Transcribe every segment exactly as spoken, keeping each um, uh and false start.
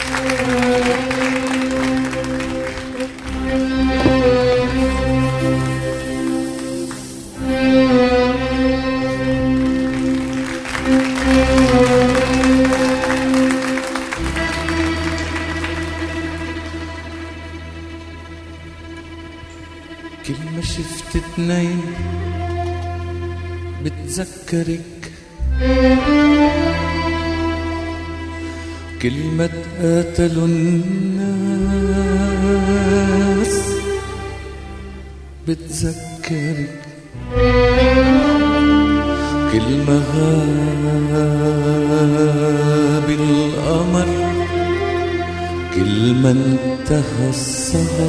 كل ما شفت اتنين بتذكرك، كل ما تقاتلوا الناس بتذكرك، كل ما غاب القمر، كل ما انتهى السهر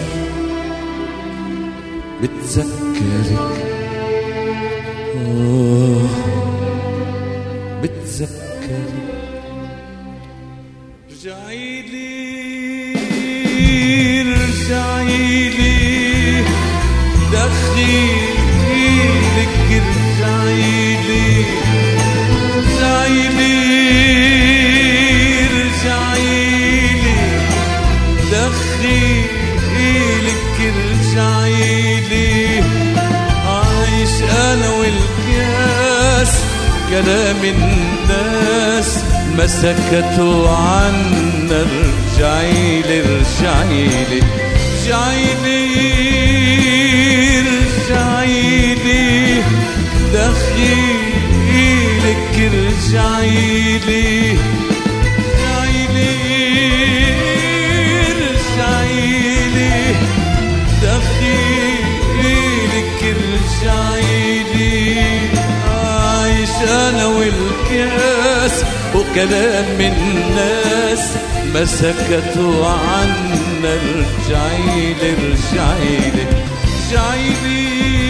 بتذكرك. آه بتذكرك. رجعي لي رجعي لي دخيلك، رجعي لي رجعي لي رجعي لي دخيلك، رجعي لي. عايش انا والكاس كلام الناس ما سكتوا عنا. رجعي لي رجعي لي رجعي لي رجعي لي دخيلك، رجعي لي رجعي لي رجعي لي دخيلك، رجعي لي. عايش انا والكاس وكلام الناس ما سكتوا عنا. رجعي لي رجعي لي رجعي لي.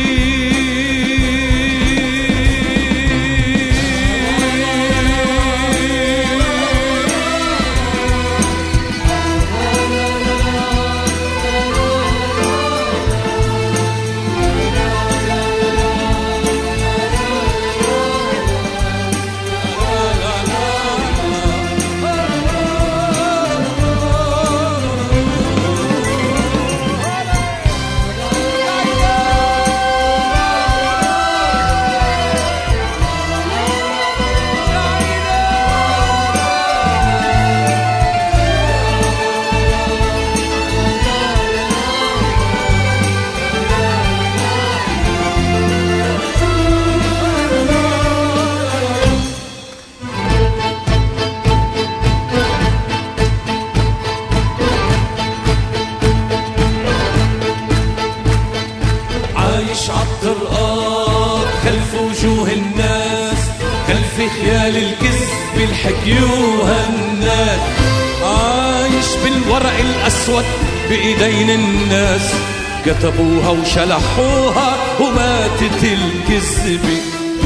خلف وجوه الناس، خلف خيال الكذب الحكيوها الناس. عايش بالورق الأسود بإيدين الناس، كتبوها وشلحوها وماتت الكذبة.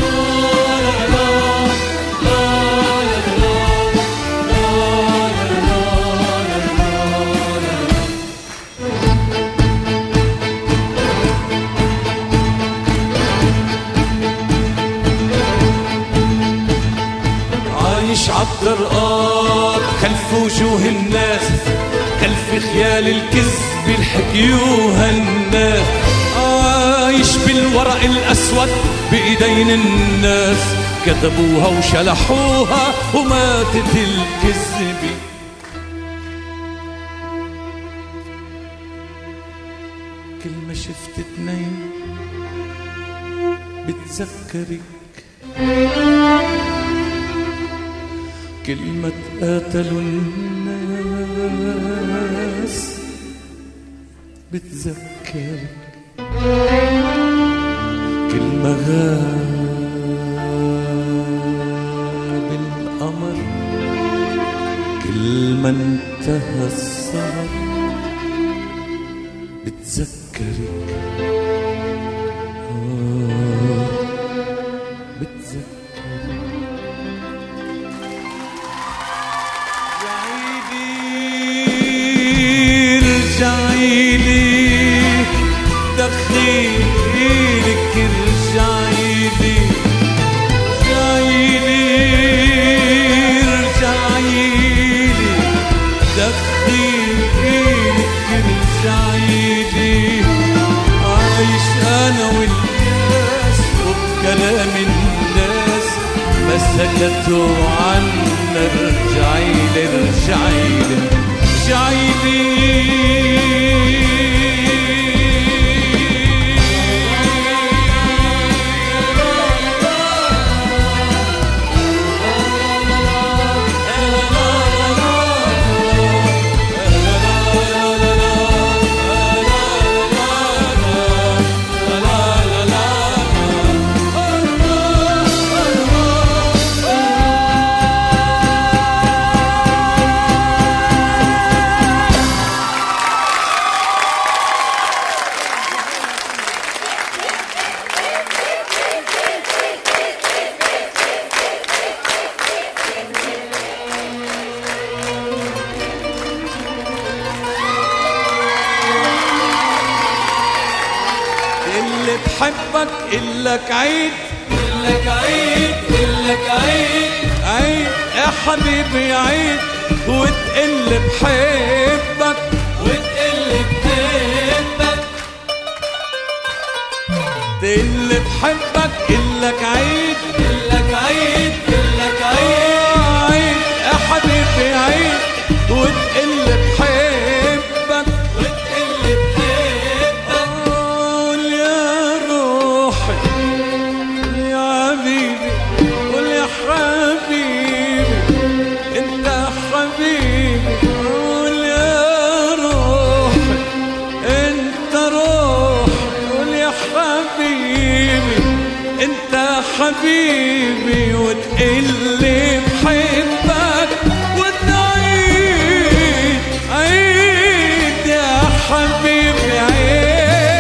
عايش عالطرقات خلف وجوه الناس، خلف خيال الكذب الحكيوها الناس. عايش بالورق الأسود بإيدين الناس، كتبوها وشلحوها وماتت الكذبة. كل ما شفت اتنين بتذكرك، كل ما تقاتلوا الناس بتذكرك، كل ما غاب القمر، كل ما انتهى السهر بتذكرك. آه بتذكرك. رجعي لي دخيلك، رجعي لي رجعي لي رجعي لي دخيلك. سكتوا عنا ارجعي لي ارجعي لي ارجعي لي بحبك إلك عيد إلك عيد إلك عيد عيد يا حبيبي عيد وتقل بحبك وتقل بحبك تقل بحبك إلك عيد إلك عيد إلك عيد عيد يا حبيبي عيد وتقل بحبك وتقل بحبك قول يا روحي يا حبيبي قول يا حبيبي انت حبيبي قول يا روحي انت روحي قول يا حبيبي انت حبيبي وتقلي بحبك وتعيد عيد يا حبيبي عيد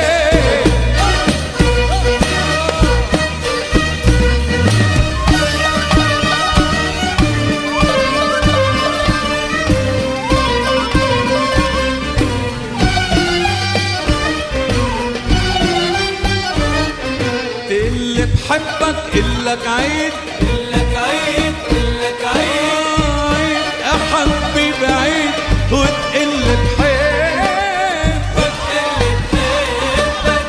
تقلي بحبك إلك عيد إلك عيد إلك عيد يا حبيبي عيد وتقل بحبك وتقل بحبك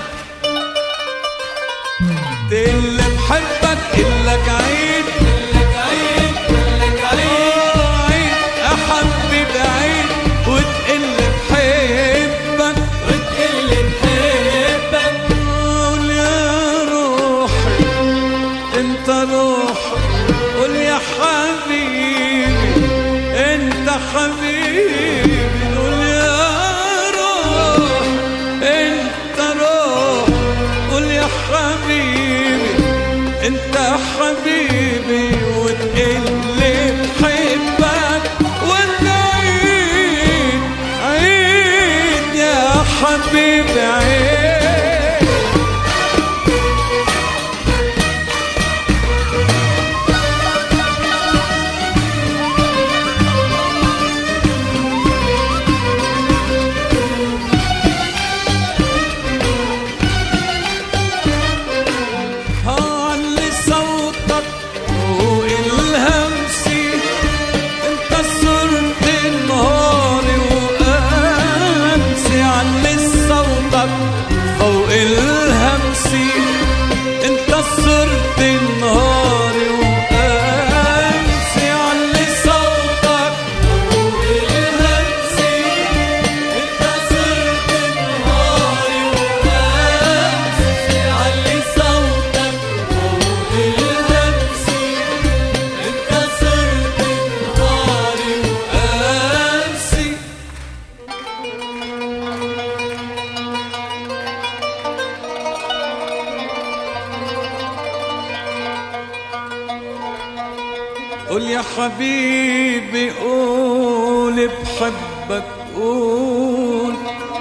تقل بحبك إلك عيد إلك عيد إلك عيد يا حبيبي عيد وتقل بحبك وتقل بحبك قول يا روحي انت روحي قول يا حبيبي انت حبيبي قول يا روح انت روح قول يا حبيبي انت حبيبي وتقلي بحبك وتعيد عيد يا حبيبي عيد علي صوتك فوق الهمسي انت صرت نهاري وامسي علي صوتك فوق الهمسي انت صرت نهاري وامسي علي صوتك فوق الهمسي انت صرت نهاري وامسي علي صوتك فوق الهمسي انت صرت نهاري وامسي قول يا حبيبي قول بحبك قول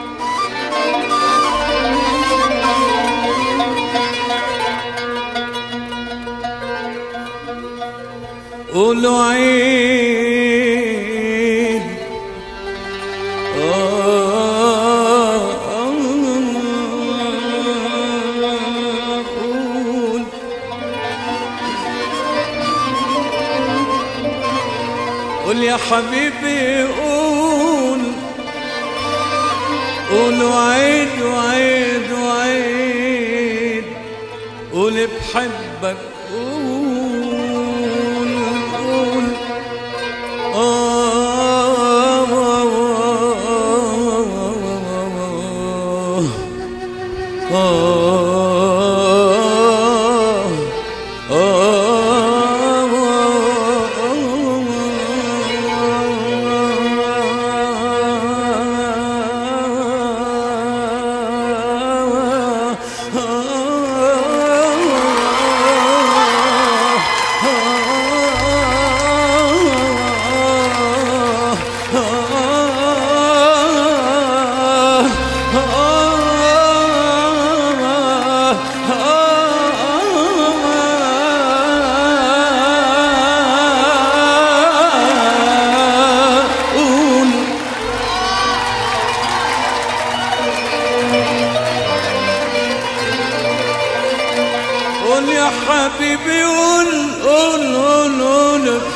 قولوا عيد آه قول قول يا حبيبي قول قول وعيد وعيد وعيد قول بحبك قول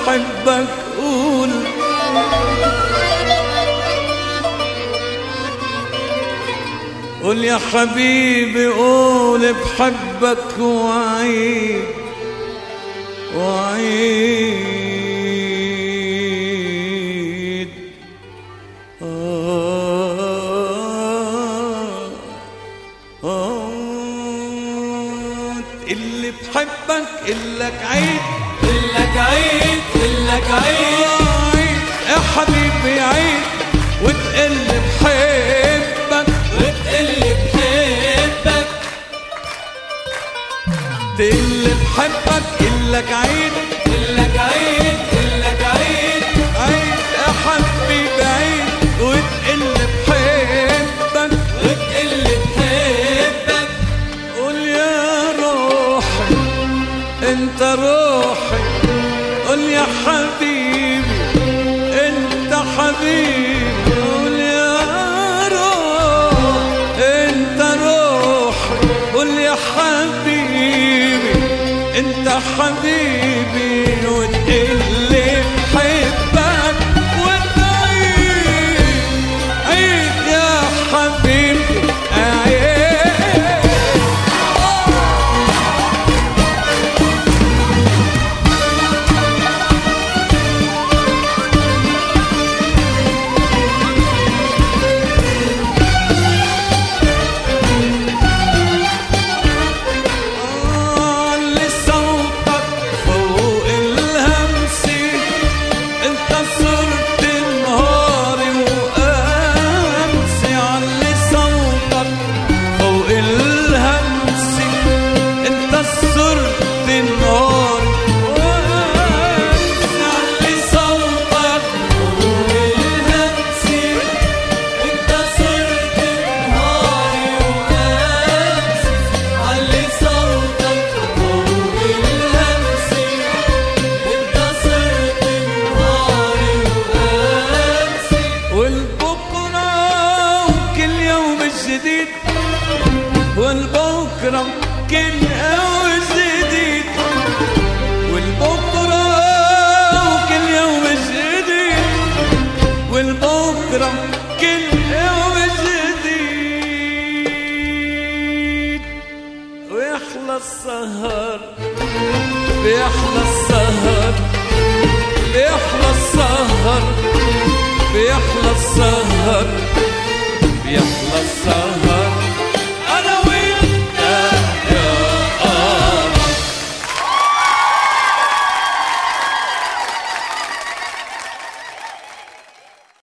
بحبك قول قول يا حبيبي قول بحبك وعيد وعيد آه آه اللي بحبك إلك عيد إلك عيد إلك عيد يا حبيبي عيد وتقل بحبك وتقل بحبك تقل بحبك إلك عيد إلك عيد إلك عيد عيد يا حبيبي عيد وتقل بحبك وتقل بحبك قول يا روحي انت روحي قول يا حبيبي انت حبيبي قول يا روح انت روحي قول يا حبيبي انت حبيبي وتقلي بحبك وتعيد عيد يا حبيبي عيد والبكرة كل يوم جديد والبكرة وكل يوم جديد والبكرة كل يوم جديد ويحلى السهر بيحلى